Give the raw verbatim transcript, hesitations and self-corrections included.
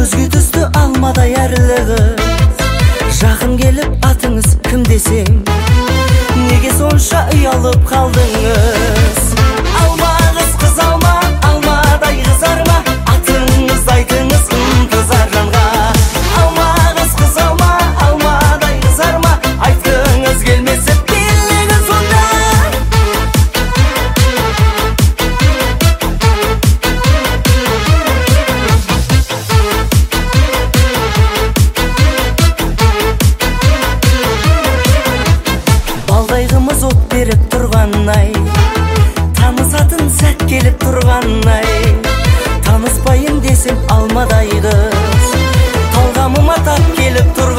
көзге түсті алмадай әрлігі. Жақын келіп атыңыз кім десем, неге сонша ұялып қалдыңыз? Алма қыз қыз алма, алмадай қызарма, атыңызды айтыңыз ынтызар жанға. Алма қыз қыз алма, алмадай қызарма, айтқыңыз келмесе билеген сонда. Балдайғымыз от беріп тұрғанай, танысатын сәт келіп тұрғанай. Таныспайын десем алмадай қыз, талғамыма тап келіп тұрған.